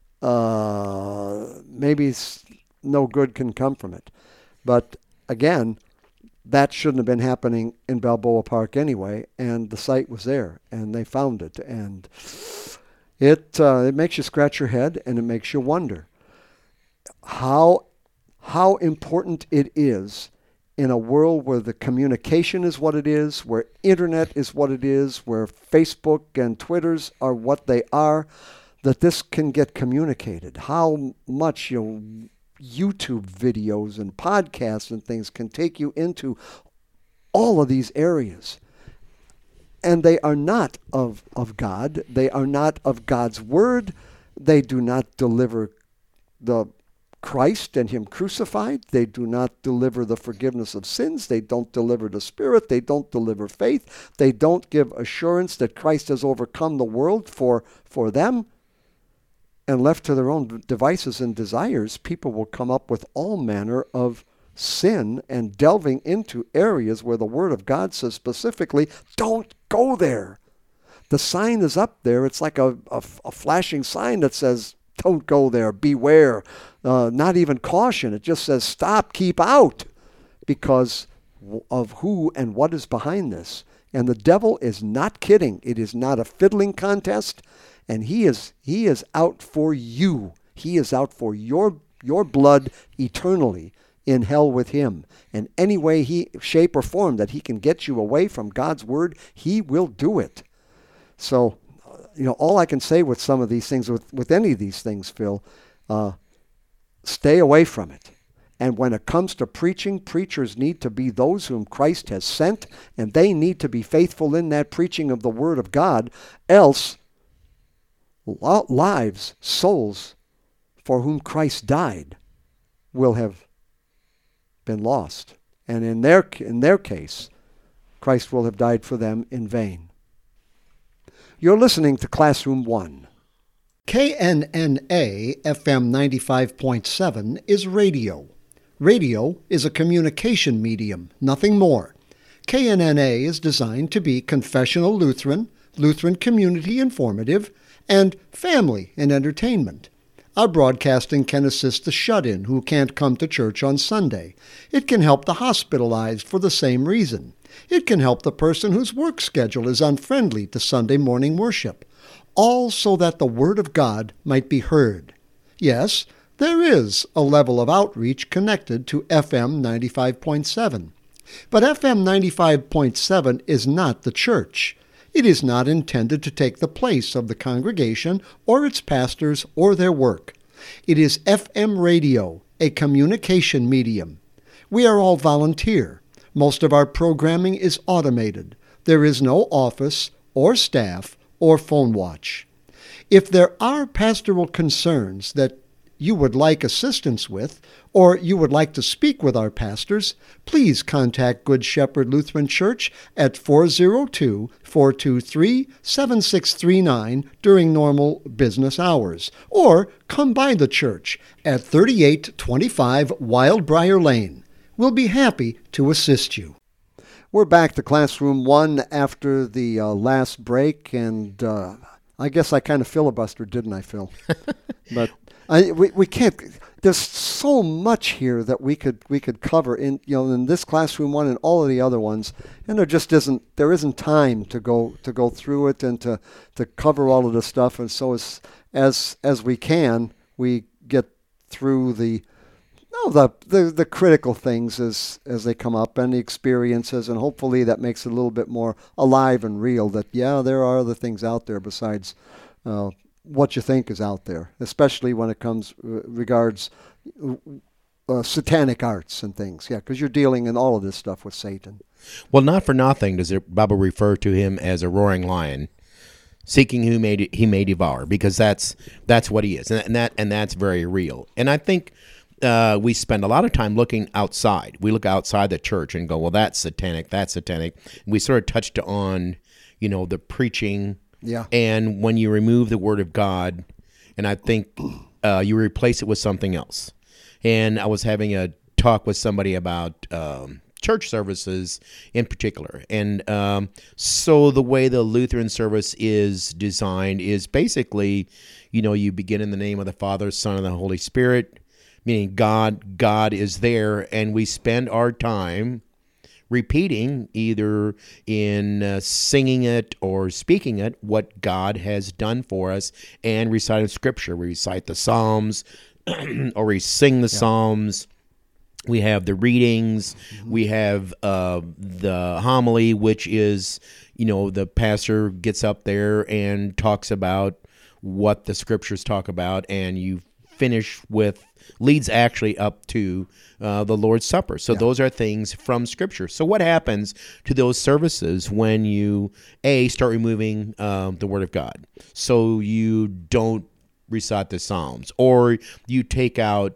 Uh, maybe no good can come from it. But again, that shouldn't have been happening in Balboa Park anyway, and the site was there, and they found it. And it uh, it makes you scratch your head, and it makes you wonder how how important it is in a world where the communication is what it is, where internet is what it is, where Facebook and Twitters are what they are, that this can get communicated. How much, you know, YouTube videos and podcasts and things can take you into all of these areas. And they are not of, of God. They are not of God's word. They do not deliver the Christ and him crucified. They do not deliver the forgiveness of sins. They don't deliver the Spirit. They don't deliver faith. They don't give assurance that Christ has overcome the world for, for them. And left to their own devices and desires, people will come up with all manner of sin and delving into areas where the Word of God says specifically, don't go there. The sign is up there. It's like a, a, a flashing sign that says, don't go there, beware, uh, not even caution. It just says, stop, keep out, because of who and what is behind this. And the devil is not kidding. It is not a fiddling contest, and he is he is out for you. He is out for your your blood eternally in hell with him. And any way, he, shape, or form that he can get you away from God's word, he will do it. So, you know, all I can say with some of these things, with, with any of these things, Phil, uh, stay away from it. And when it comes to preaching, preachers need to be those whom Christ has sent, and they need to be faithful in that preaching of the Word of God, else lives, souls for whom Christ died will have been lost. And in their, in their case, Christ will have died for them in vain. You're listening to Classroom One. K N N A F M ninety-five point seven is radio. Radio is a communication medium, nothing more. K N N A is designed to be confessional Lutheran, Lutheran community informative, and family and entertainment. Our broadcasting can assist the shut-in who can't come to church on Sunday. It can help the hospitalized for the same reason. It can help the person whose work schedule is unfriendly to Sunday morning worship, all so that the Word of God might be heard. Yes, there is a level of outreach connected to F M ninety-five point seven. But F M ninety-five point seven is not the church. It is not intended to take the place of the congregation or its pastors or their work. It is F M radio, a communication medium. We are all volunteer. Most of our programming is automated. There is no office or staff or phone watch. If there are pastoral concerns that you would like assistance with, or you would like to speak with our pastors, please contact Good Shepherd Lutheran Church at four oh two, four two three, seven six three nine during normal business hours, or come by the church at thirty-eight twenty-five Wildbriar Lane. We'll be happy to assist you. We're back to Classroom One after the uh, last break, and uh, I guess I kind of filibustered, didn't I, Phil? But I, we we can't. There's so much here that we could we could cover in you know in this Classroom One and all of the other ones, and there just isn't there isn't time to go to go through it and to, to cover all of the stuff. And so as as as we can, we get through the no the, the the critical things as as they come up and the experiences, and hopefully that makes it a little bit more alive and real. That yeah, there are other things out there besides Uh, what you think is out there, especially when it comes uh, regards uh, satanic arts and things. Yeah, because you're dealing in all of this stuff with Satan. Well, not for nothing does the Bible refer to him as a roaring lion, seeking who may he may devour, because that's that's what he is, and that and that's very real. And I think uh, we spend a lot of time looking outside. We look outside the church and go, well, that's satanic, that's satanic. And we sort of touched on, you know, the preaching. Yeah. And when you remove the Word of God, and I think uh, you replace it with something else. And I was having a talk with somebody about um, church services in particular. And um, so the way the Lutheran service is designed is basically, you know, you begin in the name of the Father, Son, and the Holy Spirit, meaning God, God is there, and we spend our time repeating, either in uh, singing it or speaking it, what God has done for us, and reciting Scripture. We recite the Psalms, or we sing the yeah. Psalms. We have the readings. Mm-hmm. We have uh, the homily, which is, you know, the pastor gets up there and talks about what the Scriptures talk about, and you finish with, leads actually up to uh, the Lord's Supper. So yeah. those are things from Scripture. So what happens to those services when you, A, start removing um, the Word of God? So you don't recite the Psalms, or you take out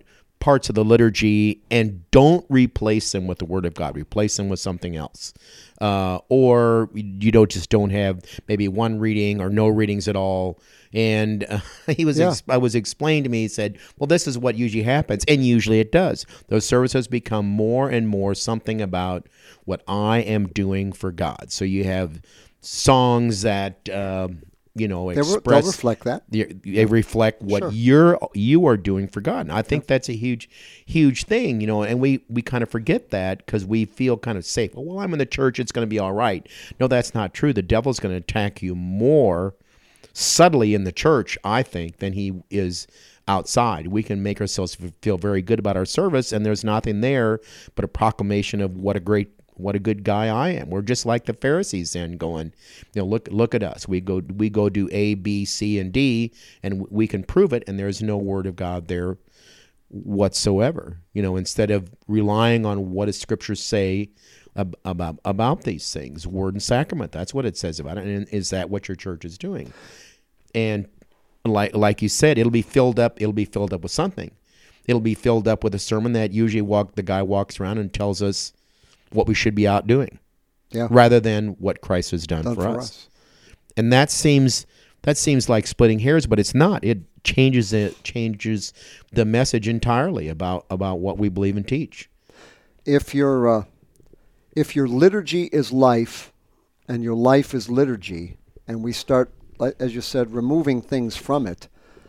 parts of the liturgy and don't replace them with the Word of God. Replace them with something else. Uh, or you don't just don't have maybe one reading or no readings at all. And uh, he was, Yeah. ex- I was explained to me, he said, well, this is what usually happens. And usually it does. Those services become more and more something about what I am doing for God. So you have songs that, um, you know, They re- express, they'll reflect that. they they reflect what Sure. you're you are doing for God. And I think that's a huge, huge thing, you know. And we we kind of forget that because we feel kind of safe. Well, I'm in the church; it's going to be all right. No, that's not true. The devil's going to attack you more subtly in the church, I think, than he is outside. We can make ourselves feel very good about our service, and there's nothing there but a proclamation of what a great. What a good guy I am. We're just like the Pharisees then going, you know, look look at us. We go we go do A, B, C, and D, and we can prove it, and there's no word of God there whatsoever. You know, instead of relying on what does Scripture say ab- about about these things, word and sacrament. That's what it says about it. And is that what your church is doing? And like like you said, it'll be filled up, it'll be filled up with something. It'll be filled up with a sermon that usually walk the guy walks around and tells us what we should be out doing, Yeah. rather than what Christ has done, Done for, for us. us. And that seems that seems like splitting hairs, but it's not. It changes it changes the message entirely about about what we believe and teach. If your uh, if your liturgy is life, and your life is liturgy, and we start, like- as you said, removing things from it,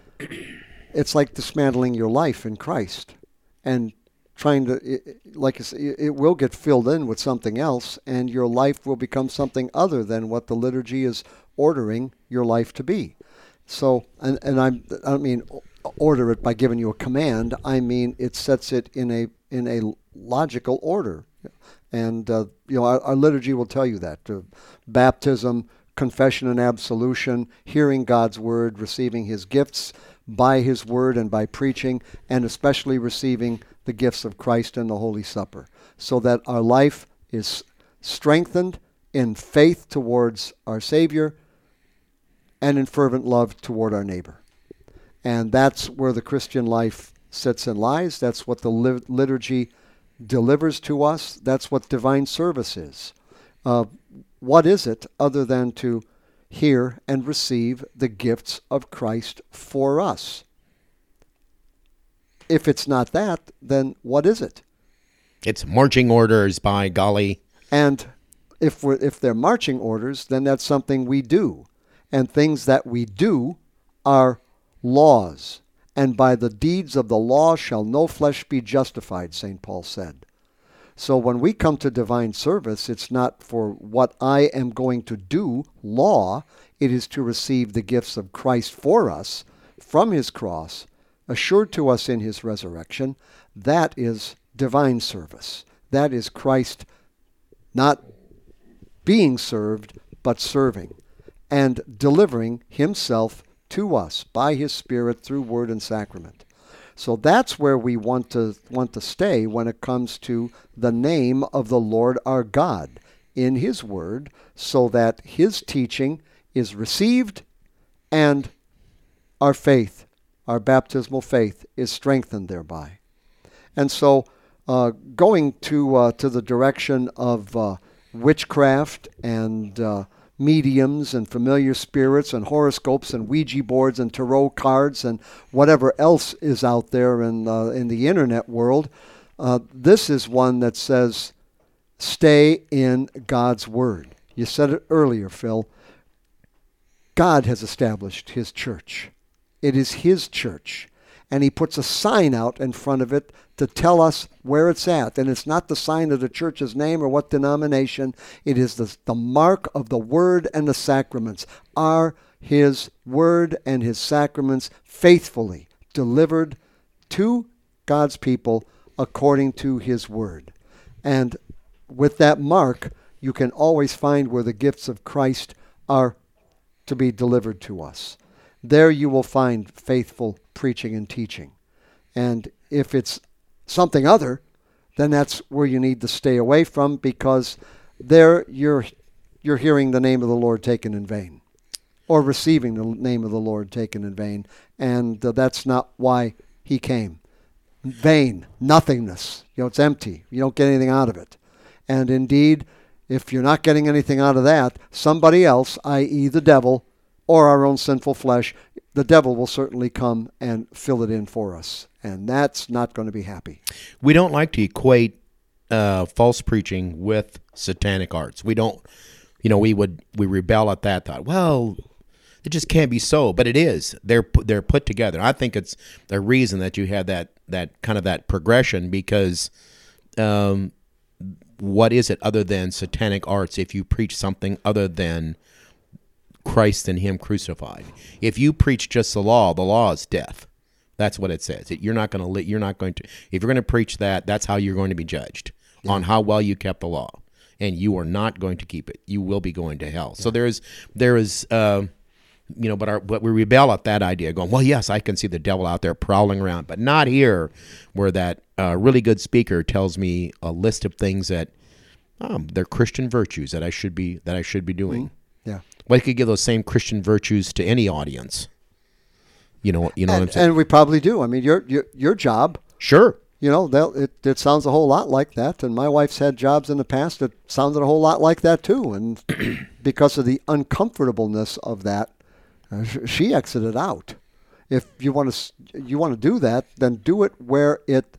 it's like dismantling your life in Christ, and trying to, it, like I said, it it will get filled in with something else, and your life will become something other than what the liturgy is ordering your life to be. So, and, and I'm, I don't mean order it by giving you a command. I mean it sets it in a in a logical order, and uh, you know our, our liturgy will tell you that: uh, baptism, confession and absolution, hearing God's word, receiving His gifts by His word and by preaching, and especially receiving the gifts of Christ and the Holy Supper, so that our life is strengthened in faith towards our Savior and in fervent love toward our neighbor. And that's where the Christian life sits and lies. That's what the lit- liturgy delivers to us. That's what divine service is. Uh, what is it other than to hear and receive the gifts of Christ for us? If it's not that, then what is it? It's marching orders, by golly. And if we're if they're marching orders, then that's something we do. And things that we do are laws. And by the deeds of the law shall no flesh be justified, Saint Paul said. So when we come to divine service, it's not for what I am going to do, law. It is to receive the gifts of Christ for us from His cross, assured to us in His resurrection. That is divine service. That is Christ not being served, but serving and delivering Himself to us by His Spirit through word and sacrament. So that's where we want to want to stay when it comes to the name of the Lord our God in His word, so that His teaching is received and our faith, our baptismal faith, is strengthened thereby. And so uh, going to uh, to the direction of uh, witchcraft and uh, mediums and familiar spirits and horoscopes and Ouija boards and tarot cards and whatever else is out there in uh, in the internet world, uh, this is one that says, stay in God's word. You said it earlier, Phil. God has established His church. It is His church. And He puts a sign out in front of it to tell us where it's at. And it's not the sign of the church's name or what denomination. It is the, the mark of the word and the sacraments. Are His word and His sacraments faithfully delivered to God's people according to His word? And with that mark, you can always find where the gifts of Christ are to be delivered to us. There you will find faithful preaching and teaching. And if it's something other, then that's where you need to stay away from, because there you're you're hearing the name of the Lord taken in vain, or receiving the name of the Lord taken in vain, and uh, that's not why He came. Vain, nothingness. You know, it's empty. You don't get anything out of it. And indeed, if you're not getting anything out of that, somebody else, that is the devil, or our own sinful flesh, the devil will certainly come and fill it in for us. And that's not going to be happy. We don't like to equate uh, false preaching with satanic arts. We don't, you know, we would, we rebel at that thought. Well, it just can't be so, but it is. They're they're put together. I think it's the reason that you have that that kind of that progression, because um, what is it other than satanic arts if you preach something other than Christ and Him crucified? If you preach just the law, the law is death. That's what it says. You're not going to. You're not going to. If you're going to preach that, that's how you're going to be judged, yeah, on how well you kept the law, and you are not going to keep it. You will be going to hell. Yeah. So there is there is. Uh, You know, but our, but we rebel at that idea, going, well, yes, I can see the devil out there prowling around, but not here, where that uh, really good speaker tells me a list of things that um, they're Christian virtues that I should be that I should be doing. Mm-hmm. Yeah, well, you could give those same Christian virtues to any audience. You know, you know and, what I'm saying? And we probably do. I mean, your your your job, sure. You know, it it sounds a whole lot like that. And my wife's had jobs in the past that sounded a whole lot like that too. And because of the uncomfortableness of that, Uh, she exited out. If you want to, you want to do that, then do it where it,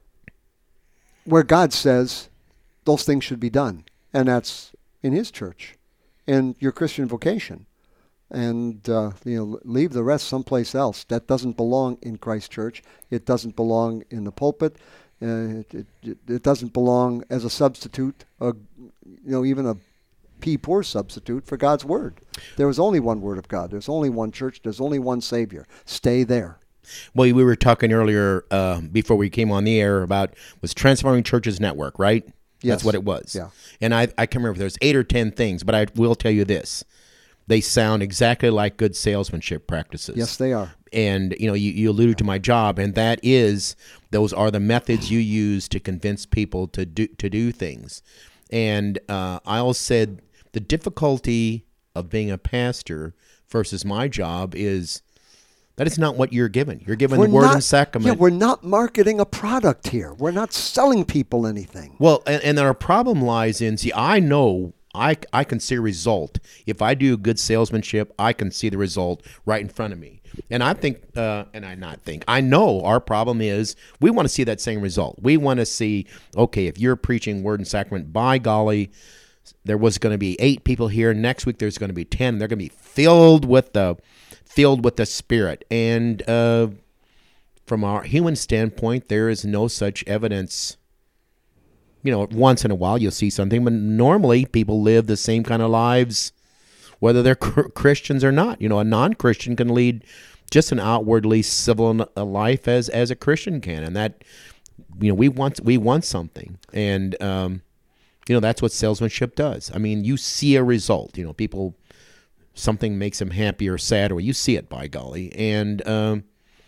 where God says those things should be done, and that's in His church, in your Christian vocation, and uh, you know, leave the rest someplace else. That doesn't belong in Christ's church. It doesn't belong in the pulpit. Uh, it, it, it doesn't belong as a substitute. Uh, you know, even a P poor substitute for God's word. There was only one word of God. There's only one church. There's only one Savior. Stay there. Well, we were talking earlier uh, before we came on the air about was Transforming Churches Network, right? Yes. That's what it was. Yeah. And I, I can remember there's eight or ten things, but I will tell you this. They sound exactly like good salesmanship practices. Yes, they are. And, you know, you, you alluded to my job, and that is, those are the methods you use to convince people to do, to do things. And uh, I said, the difficulty of being a pastor versus my job is that it's not what you're given. You're given we're the word not, and sacrament. Yeah, we're not marketing a product here. We're not selling people anything. Well, and, and our problem lies in, see, I know I, I can see a result. If I do good salesmanship, I can see the result right in front of me. And I think, uh, and I not think, I know our problem is we want to see that same result. We want to see, okay, if you're preaching word and sacrament, by golly, there was going to be eight people here. Next week there's going to be ten. They're going to be filled with the filled with the Spirit. And uh, from our human standpoint, there is no such evidence. You know, once in a while you'll see something, but normally people live the same kind of lives, whether they're Christians or not. You know, a non-Christian can lead just an outwardly civil life as as a Christian can, and that, you know, we want we want something, and um, you know, that's what salesmanship does. I mean, you see a result. You know, people, something makes them happy or sad, or you see it, by golly. And um,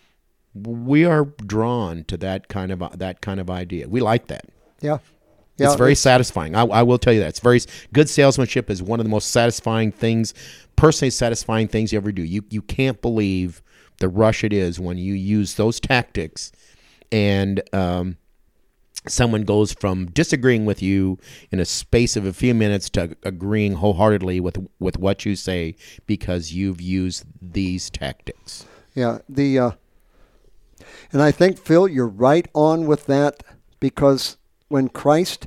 we are drawn to that kind of that kind of idea. We like that. Yeah. Yeah, it's very it's, satisfying. I, I will tell you that. It's very good salesmanship is one of the most satisfying things, personally satisfying things you ever do. You you can't believe the rush it is when you use those tactics, and um, someone goes from disagreeing with you in a space of a few minutes to agreeing wholeheartedly with with what you say because you've used these tactics. Yeah, the uh, and I think, Phil, you're right on with that, because when Christ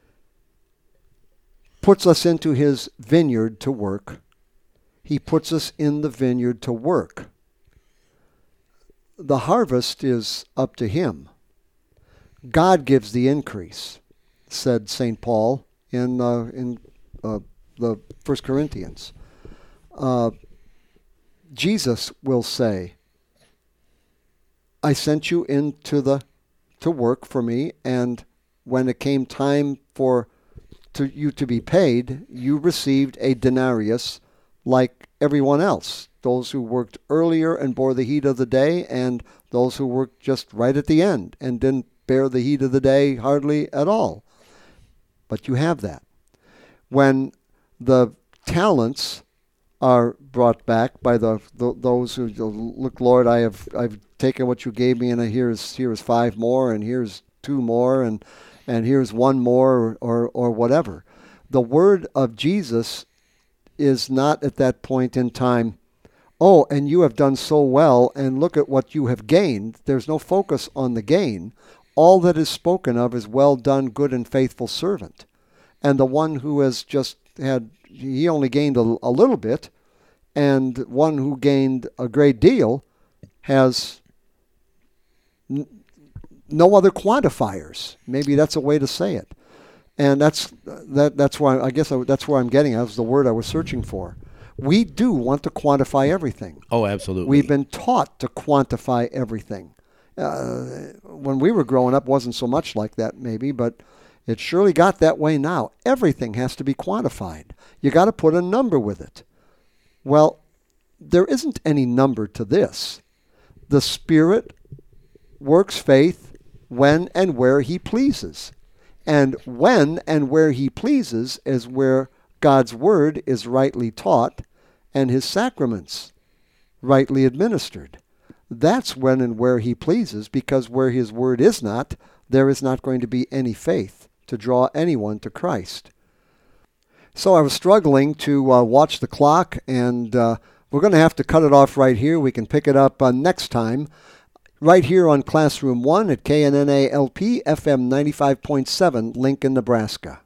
puts us into His vineyard to work, He puts us in the vineyard to work. The harvest is up to Him. God gives the increase, said Saint Paul in uh, in uh, the First Corinthians. Uh, Jesus will say, I sent you into the to work for me, and when it came time for to you to be paid, you received a denarius like everyone else. Those who worked earlier and bore the heat of the day, and those who worked just right at the end and didn't bear the heat of the day hardly at all. But you have that. When the talents are brought back by the, the those who look, Lord, I have I've taking what you gave me, and here's here's five more, and here's two more, and and here's one more, or, or or whatever. The word of Jesus is not at that point in time, oh, and you have done so well, and look at what you have gained. There's no focus on the gain. All that is spoken of is, well done, good and faithful servant. And the one who has just had, he only gained a, a little bit, and one who gained a great deal has n- no other quantifiers. Maybe that's a way to say it. And that's that. That's why I guess I, that's where I'm getting. That was the word I was searching for. We do want to quantify everything. Oh, absolutely. We've been taught to quantify everything. Uh, when we were growing up, wasn't so much like that, maybe, but it surely got that way now. Everything has to be quantified. You got to put a number with it. Well, there isn't any number to this. The Spirit works faith when and where He pleases. And when and where He pleases is where God's Word is rightly taught and His sacraments rightly administered. That's when and where He pleases, because where His Word is not, there is not going to be any faith to draw anyone to Christ. So I was struggling to uh, watch the clock, and uh, we're going to have to cut it off right here. We can pick it up uh, next time, right here on Classroom one at K N N A L P F M ninety-five point seven, Lincoln, Nebraska.